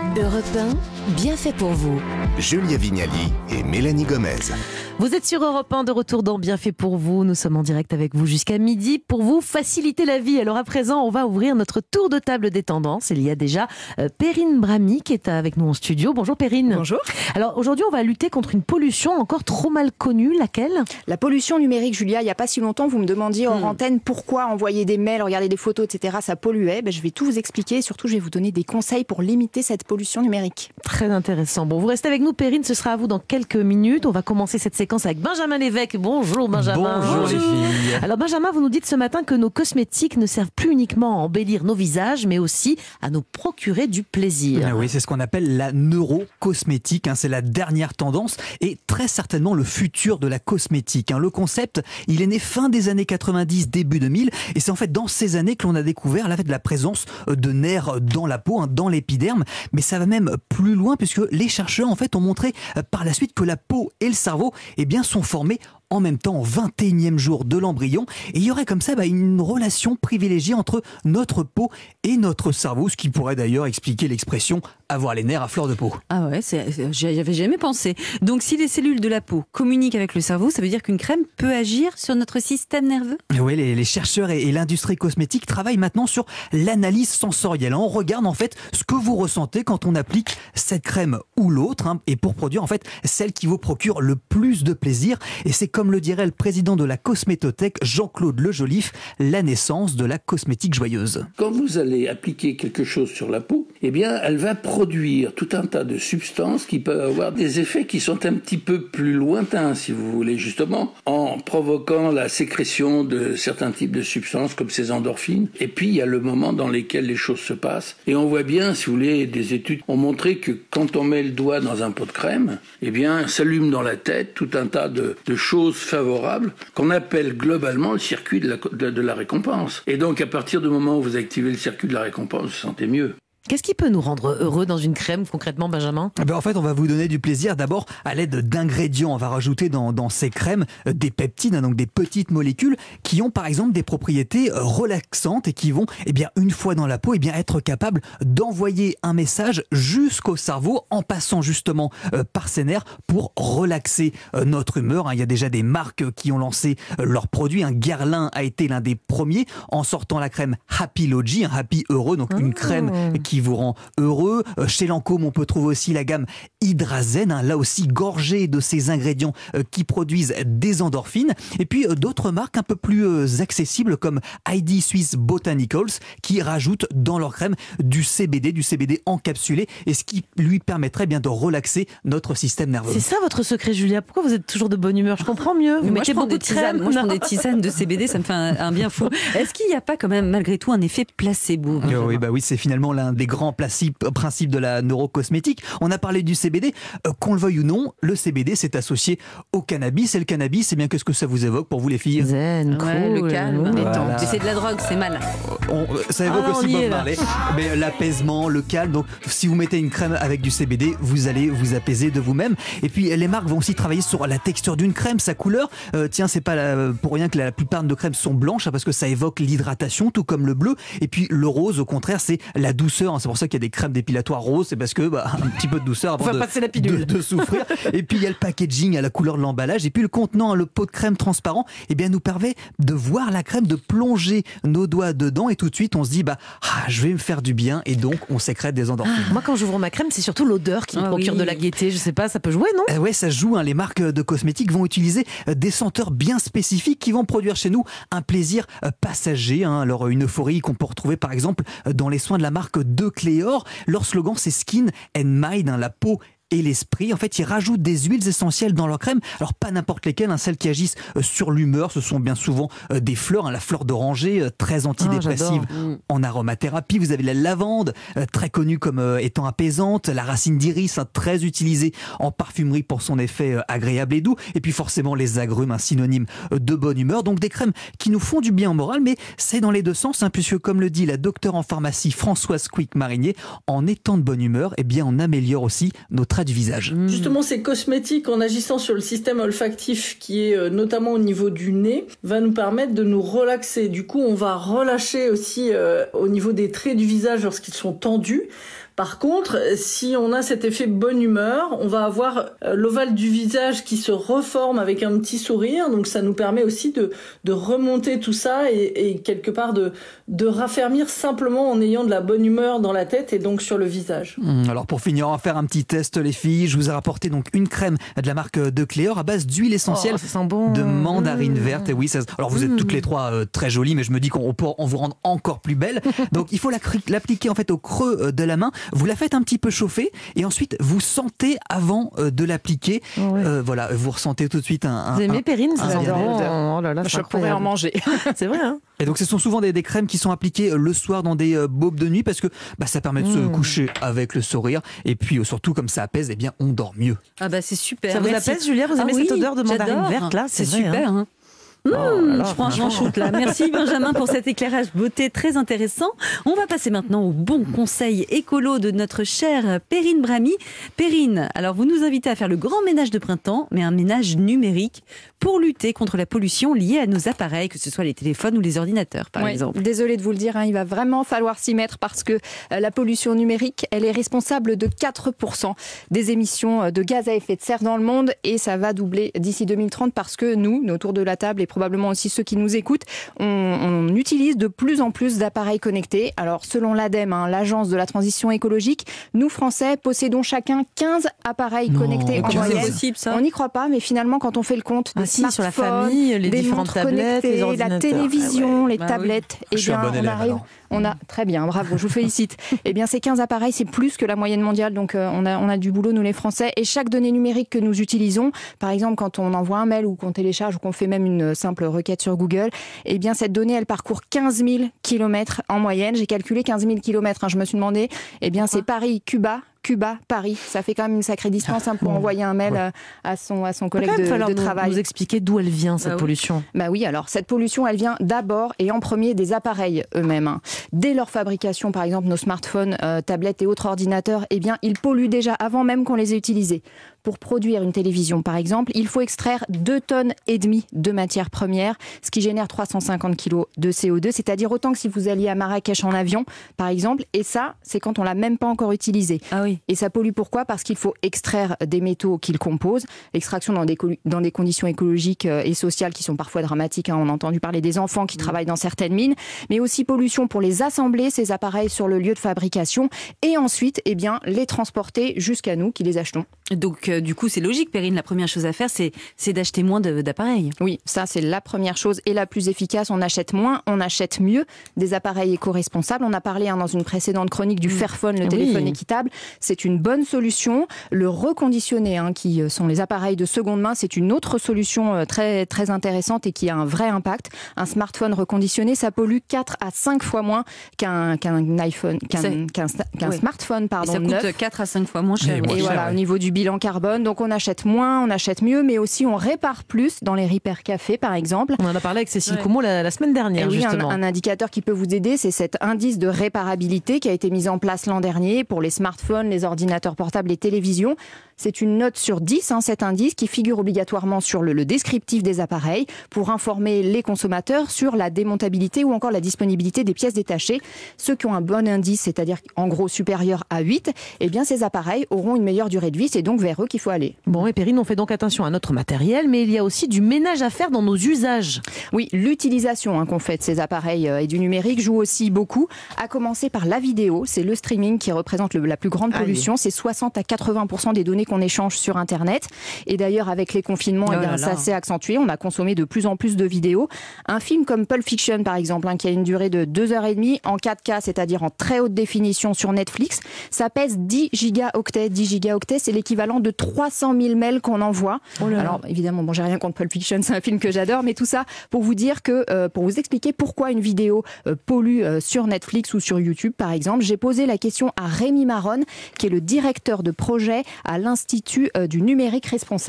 Europe 1, bien fait pour vous. Julia Vignali et Mélanie Gomez. Vous êtes sur Europe 1, de retour dans Bien fait pour vous. Nous sommes en direct avec vous jusqu'à midi pour vous faciliter la vie. Alors à présent, on va ouvrir notre tour de table des tendances. Il y a déjà Perrine Bramy qui est avec nous en studio. Bonjour Perrine. Bonjour. Alors aujourd'hui, on va lutter contre une pollution encore trop mal connue. Laquelle ? La pollution numérique, Julia. Il n'y a pas si longtemps, vous me demandiez hors antenne pourquoi envoyer des mails, regarder des photos, etc. ça polluait. Je vais tout vous expliquer et surtout, je vais vous donner des conseils pour limiter cette pollution numérique. Très intéressant. Bon, vous restez avec nous Perrine, ce sera à vous dans quelques minutes. On va commencer cette séquence avec Benjamin Lévesque. Bonjour Benjamin. Bonjour les filles. Alors Benjamin, vous nous dites ce matin que nos cosmétiques ne servent plus uniquement à embellir nos visages, mais aussi à nous procurer du plaisir. Oui, c'est ce qu'on appelle la neurocosmétique. C'est la dernière tendance et très certainement le futur de la cosmétique. Le concept, il est né fin des années 90, début 2000. Et c'est en fait dans ces années que l'on a découvert la présence de nerfs dans la peau, dans l'épiderme. Mais ça va même plus loin puisque les chercheurs en fait ont montré par la suite que la peau et le cerveau sont formés en même temps au 21e jour de l'embryon et il y aurait comme ça une relation privilégiée entre notre peau et notre cerveau, ce qui pourrait d'ailleurs expliquer l'expression avoir les nerfs à fleur de peau. Ah ouais, j'y avais jamais pensé. Donc si les cellules de la peau communiquent avec le cerveau, ça veut dire qu'une crème peut agir sur notre système nerveux ? Oui, les chercheurs et l'industrie cosmétique travaillent maintenant sur l'analyse sensorielle. On regarde en fait ce que vous ressentez quand on applique cette crème ou l'autre et pour produire en fait celle qui vous procure le plus de plaisir. Et c'est comme le dirait le président de la Cosmétothèque, Jean-Claude Lejoliffe, la naissance de la cosmétique joyeuse. Quand vous allez appliquer quelque chose sur la peau, elle va produire tout un tas de substances qui peuvent avoir des effets qui sont un petit peu plus lointains, si vous voulez, justement, en provoquant la sécrétion de certains types de substances comme ces endorphines. Et puis, il y a le moment dans lequel les choses se passent. Et on voit bien, si vous voulez, des études ont montré que quand on met le doigt dans un pot de crème, s'allume dans la tête tout un tas de choses favorables qu'on appelle globalement le circuit de la récompense. Et donc, à partir du moment où vous activez le circuit de la récompense, vous vous sentez mieux. Qu'est-ce qui peut nous rendre heureux dans une crème, concrètement, Benjamin ? En fait, on va vous donner du plaisir d'abord à l'aide d'ingrédients. On va rajouter dans ces crèmes des peptides, donc des petites molécules qui ont par exemple des propriétés relaxantes et qui vont, une fois dans la peau, être capables d'envoyer un message jusqu'au cerveau en passant justement par ces nerfs pour relaxer notre humeur. Il y a déjà des marques qui ont lancé leurs produits. Guerlain a été l'un des premiers en sortant la crème Happy Logi, Happy Heureux, donc une crème qui vous rend heureux. Chez Lancôme, on peut trouver aussi la gamme Hydrazen, là aussi gorgée de ces ingrédients qui produisent des endorphines. Et puis d'autres marques un peu plus accessibles comme ID Swiss Botanicals qui rajoutent dans leur crème du CBD encapsulé et ce qui lui permettrait de relaxer notre système nerveux. C'est ça votre secret, Julia ? Pourquoi vous êtes toujours de bonne humeur ? Je comprends mieux. Vous mettez beaucoup de crème. Moi, je prends des tisanes de CBD, ça me fait un bien fou. Est-ce qu'il n'y a pas quand même, malgré tout, un effet placebo ? Oui, c'est finalement l'un des grands principes de la neurocosmétique. On a parlé du CBD. Qu'on le veuille ou non, le CBD c'est associé au cannabis. Et le cannabis, qu'est-ce que ça vous évoque pour vous les filles ? Zen, cool. Le calme, détente. Voilà. C'est de la drogue, c'est mal. Ça évoque aussi Bob Marley. Mais l'apaisement, le calme. Donc, si vous mettez une crème avec du CBD, vous allez vous apaiser de vous-même. Et puis, les marques vont aussi travailler sur la texture d'une crème, sa couleur. C'est pas pour rien que la plupart de nos crèmes sont blanches, parce que ça évoque l'hydratation, tout comme le bleu. Et puis, le rose, au contraire, c'est la douceur. C'est pour ça qu'il y a des crèmes dépilatoires roses. C'est parce que un petit peu de douceur avant de souffrir. Et puis, il y a le packaging à la couleur de l'emballage. Et puis, le contenant, le pot de crème transparent, nous permet de voir la crème, de plonger nos doigts dedans. Et tout de suite, on se dit, je vais me faire du bien. Et donc, on sécrète des endorphines. Moi, quand j'ouvre ma crème, c'est surtout l'odeur qui me procure de la gaieté. Je sais pas, ça peut jouer, non ? Ouais, ça joue. Les marques de cosmétiques vont utiliser des senteurs bien spécifiques qui vont produire chez nous un plaisir passager. Alors, une euphorie qu'on peut retrouver, par exemple, dans les soins de la marque De Cléor. Leur slogan, c'est Skin and Mind, la peau et l'esprit. En fait, ils rajoutent des huiles essentielles dans leur crème. Alors, pas n'importe lesquelles, celles qui agissent sur l'humeur. Ce sont bien souvent des fleurs. La fleur d'oranger, très antidépressive en aromathérapie. Vous avez la lavande, très connue comme étant apaisante. La racine d'iris, très utilisée en parfumerie pour son effet agréable et doux. Et puis forcément, les agrumes, un synonyme de bonne humeur. Donc, des crèmes qui nous font du bien en moral, mais c'est dans les deux sens, puisque comme le dit la docteure en pharmacie Françoise Quick-Marinier, en étant de bonne humeur, on améliore aussi notre du visage. Justement, ces cosmétiques, en agissant sur le système olfactif qui est notamment au niveau du nez, va nous permettre de nous relaxer. Du coup, on va relâcher aussi au niveau des traits du visage lorsqu'ils sont tendus, Par contre, si on a cet effet bonne humeur, on va avoir l'ovale du visage qui se reforme avec un petit sourire. Donc ça nous permet aussi de remonter tout ça et quelque part de raffermir simplement en ayant de la bonne humeur dans la tête et donc sur le visage. Alors pour finir, on va faire un petit test les filles. Je vous ai rapporté donc une crème de la marque de Cléor à base d'huile essentielle de mandarine verte. Et oui, alors vous êtes toutes les trois très jolies, mais je me dis qu'on peut vous rendre encore plus belles. Donc il faut l'appliquer en fait au creux de la main. Vous la faites un petit peu chauffer et ensuite vous sentez avant de l'appliquer. Voilà, vous ressentez tout de suite Vous aimez Perrine, ça sent bon. Oh là là, je pourrais en manger. C'est vrai, hein. Et donc ce sont souvent des crèmes qui sont appliquées le soir dans des bobes de nuit parce que ça permet de se coucher avec le sourire et puis surtout comme ça apaise, eh bien on dort mieux. Ah bah c'est super. Ça vous apaise, Julia? Vous aimez cette odeur de mandarine verte là? C'est super. Hein. Franchement, shoot là. Merci Benjamin pour cet éclairage beauté très intéressant. On va passer maintenant au bon conseil écolo de notre chère Perrine Bramy. Perrine, alors vous nous invitez à faire le grand ménage de printemps, mais un ménage numérique pour lutter contre la pollution liée à nos appareils, que ce soit les téléphones ou les ordinateurs par exemple. Désolée de vous le dire, il va vraiment falloir s'y mettre parce que la pollution numérique, elle est responsable de 4% des émissions de gaz à effet de serre dans le monde et ça va doubler d'ici 2030 parce que nous autour de la table et probablement aussi ceux qui nous écoutent, on utilise de plus en plus d'appareils connectés. Alors selon l'ADEME, l'agence de la transition écologique, nous Français possédons chacun 15 appareils connectés en moyenne. C'est possible, ça. On n'y croit pas, mais finalement quand on fait le compte des smartphones, sur la famille, les différentes tablettes, les ordinateurs, la télévision, les tablettes, je suis un bon élève, on a très bien, bravo, je vous félicite. Eh bien, ces 15 appareils, c'est plus que la moyenne mondiale, donc on a du boulot nous les Français. Et chaque donnée numérique que nous utilisons, par exemple quand on envoie un mail ou qu'on télécharge ou qu'on fait même une simple requête sur Google, eh bien cette donnée, elle parcourt 15 000 kilomètres en moyenne. J'ai calculé 15 000 kilomètres. Je me suis demandé, eh bien c'est Paris-Cuba. Paris, ça fait quand même une sacrée distance pour envoyer un mail à son collègue de travail. Vous expliquer d'où elle vient cette pollution. Bah oui, alors cette pollution, elle vient d'abord et en premier des appareils eux-mêmes. Dès leur fabrication, par exemple nos smartphones, tablettes et autres ordinateurs, eh bien ils polluent déjà avant même qu'on les ait utilisés. Pour produire une télévision, par exemple, il faut extraire 2,5 tonnes de matières premières, ce qui génère 350 kilos de CO2, c'est-à-dire autant que si vous alliez à Marrakech en avion, par exemple. Et ça, c'est quand on l'a même pas encore utilisé. Ah oui. Et ça pollue pourquoi ? Parce qu'il faut extraire des métaux qui le composent. L'extraction dans des conditions écologiques et sociales qui sont parfois dramatiques. On a entendu parler des enfants qui travaillent dans certaines mines. Mais aussi pollution pour les assembler, ces appareils, sur le lieu de fabrication. Et ensuite, eh bien, les transporter jusqu'à nous qui les achetons. Donc, du coup, c'est logique, Perrine. La première chose à faire, c'est d'acheter moins d'appareils. Oui, ça, c'est la première chose et la plus efficace. On achète moins, on achète mieux des appareils éco-responsables. On a parlé dans une précédente chronique du Fairphone, le téléphone équitable. C'est une bonne solution. Le reconditionné, qui sont les appareils de seconde main, c'est une autre solution très, très intéressante et qui a un vrai impact. Un smartphone reconditionné, ça pollue 4 à 5 fois moins qu'un iPhone, qu'un smartphone, pardon, ça coûte 4 à 5 fois moins cher. Et voilà, au niveau du bilan carbone. Donc on achète moins, on achète mieux, mais aussi on répare plus dans les Repair Café, par exemple. On en a parlé avec Cécile Coumeau la semaine dernière, justement. Un indicateur qui peut vous aider, c'est cet indice de réparabilité qui a été mis en place l'an dernier pour les smartphones, les ordinateurs portables, les télévisions. C'est une note sur 10, cet indice, qui figure obligatoirement sur le descriptif des appareils pour informer les consommateurs sur la démontabilité ou encore la disponibilité des pièces détachées. Ceux qui ont un bon indice, c'est-à-dire en gros supérieur à 8, eh bien ces appareils auront une meilleure durée de vie. C'est donc vers eux qu'il faut aller. Bon, et Perrine, on fait donc attention à notre matériel, mais il y a aussi du ménage à faire dans nos usages. Oui, l'utilisation qu'on fait de ces appareils et du numérique joue aussi beaucoup, à commencer par la vidéo. C'est le streaming qui représente la plus grande pollution. C'est 60 à 80% des données qu'on échange sur Internet. Et d'ailleurs, avec les confinements, ça s'est accentué. On a consommé de plus en plus de vidéos. Un film comme Pulp Fiction, par exemple, qui a une durée de 2h30 en 4K, c'est-à-dire en très haute définition sur Netflix, ça pèse 10 gigaoctets. 10 gigaoctets, c'est l'équivalent de 300 000 mails qu'on envoie. Alors, évidemment, j'ai rien contre Pulp Fiction, c'est un film que j'adore, mais tout ça pour vous dire que, pour vous expliquer pourquoi une vidéo pollue sur Netflix ou sur YouTube, par exemple, j'ai posé la question à Rémi Maronne, qui est le directeur de projet à l'Institut du numérique responsable.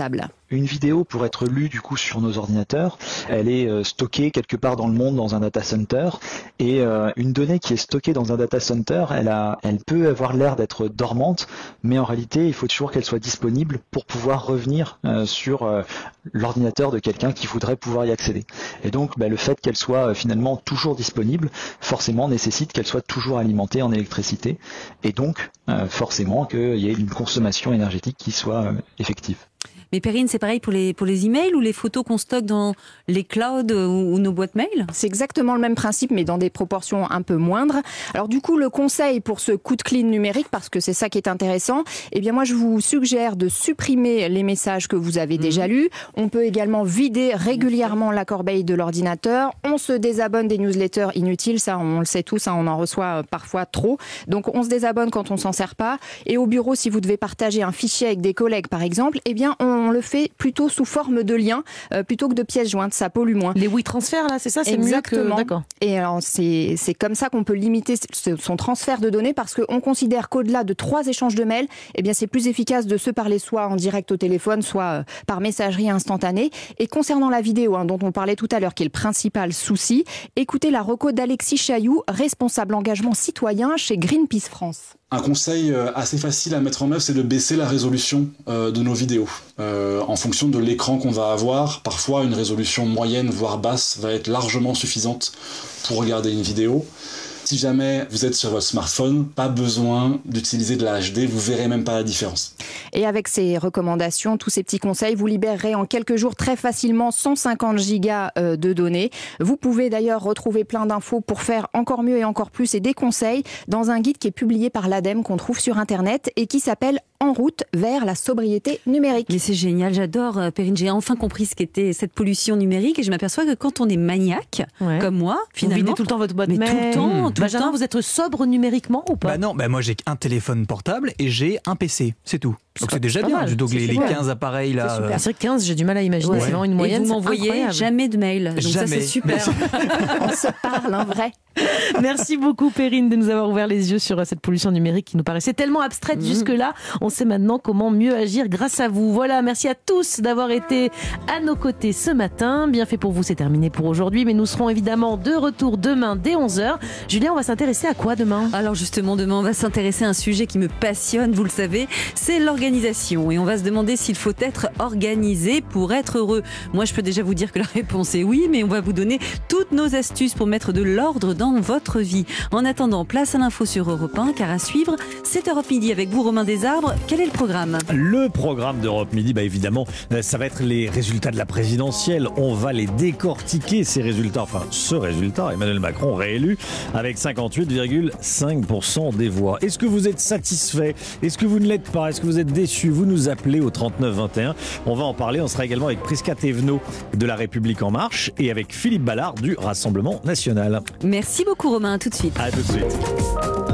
Une vidéo, pour être lue du coup sur nos ordinateurs, elle est stockée quelque part dans le monde dans un data center, et une donnée qui est stockée dans un data center, elle peut avoir l'air d'être dormante, mais en réalité il faut toujours qu'elle soit disponible pour pouvoir revenir sur l'ordinateur de quelqu'un qui voudrait pouvoir y accéder. Et donc le fait qu'elle soit finalement toujours disponible, forcément nécessite qu'elle soit toujours alimentée en électricité, et donc forcément qu'il y ait une consommation énergétique qui soit effective. Mais Perrine, c'est pareil pour les emails ou les photos qu'on stocke dans les clouds ou nos boîtes mail? C'est exactement le même principe, mais dans des proportions un peu moindres. Alors du coup, le conseil pour ce coup de clean numérique, parce que c'est ça qui est intéressant, eh bien moi je vous suggère de supprimer les messages que vous avez déjà lus. On peut également vider régulièrement la corbeille de l'ordinateur. On se désabonne des newsletters inutiles, ça on le sait tous, on en reçoit parfois trop. Donc on se désabonne quand on s'en sert pas. Et au bureau, si vous devez partager un fichier avec des collègues par exemple, eh bien on le fait plutôt sous forme de lien plutôt que de pièces jointes, ça pollue moins. Les WeTransfer là, c'est ça, c'est exactement. Mieux que... D'accord. Et alors c'est comme ça qu'on peut limiter son transfert de données, parce qu'on considère qu'au-delà de 3 échanges de mails, eh bien c'est plus efficace de se parler soit en direct au téléphone, soit par messagerie instantanée. Et concernant la vidéo dont on parlait tout à l'heure, qui est le principal souci, écoutez la reco d'Alexis Chailloux, responsable engagement citoyen chez Greenpeace France. Un conseil assez facile à mettre en œuvre, c'est de baisser la résolution de nos vidéos. En fonction de l'écran qu'on va avoir, parfois une résolution moyenne, voire basse, va être largement suffisante pour regarder une vidéo. Si jamais vous êtes sur votre smartphone, pas besoin d'utiliser de la HD, vous verrez même pas la différence. Et avec ces recommandations, tous ces petits conseils, vous libérerez en quelques jours très facilement 150 gigas de données. Vous pouvez d'ailleurs retrouver plein d'infos pour faire encore mieux et encore plus, et des conseils dans un guide qui est publié par l'ADEME, qu'on trouve sur Internet et qui s'appelle En route vers la sobriété numérique. Mais c'est génial, j'adore Perrine, j'ai enfin compris ce qu'était cette pollution numérique, et je m'aperçois que quand on est maniaque, comme moi, finalement... Vous videz tout le temps votre boîte mail. Tout le temps. Benjamin, vous êtes sobre numériquement ou pas? Non, moi j'ai un téléphone portable et j'ai un PC, c'est tout. Donc c'est déjà bien. Donc les 15 appareils là. C'est vrai que 15, j'ai du mal à imaginer. C'est vraiment une moyenne. Et vous m'envoyez jamais de mail. Donc jamais. Ça c'est super. On se parle en vrai. Merci beaucoup Perrine de nous avoir ouvert les yeux sur cette pollution numérique qui nous paraissait tellement abstraite jusque-là. On sait maintenant comment mieux agir grâce à vous. Voilà, merci à tous d'avoir été à nos côtés ce matin. Bien fait pour vous, c'est terminé pour aujourd'hui. Mais nous serons évidemment de retour demain dès 11h. Julien, on va s'intéresser à quoi demain? Alors justement, demain, on va s'intéresser à un sujet qui me passionne, vous le savez, c'est l'organisation. Et on va se demander s'il faut être organisé pour être heureux. Moi, je peux déjà vous dire que la réponse est oui, mais on va vous donner toutes nos astuces pour mettre de l'ordre dans votre vie. En attendant, place à l'info sur Europe 1, car à suivre, c'est Europe Midi avec vous, Romain Desarbres. Quel est le programme? Le programme d'Europe Midi, évidemment, ça va être les résultats de la présidentielle. On va les décortiquer, ces résultats. Enfin, ce résultat, Emmanuel Macron réélu avec 58,5% des voix. Est-ce que vous êtes satisfait? Est-ce que vous ne l'êtes pas? Est-ce que vous êtes déçu? Vous nous appelez au 3921. On va en parler. On sera également avec Prisca Thévenot de La République En Marche et avec Philippe Ballard du Rassemblement National. Merci beaucoup Romain, à tout de suite. À tout de suite.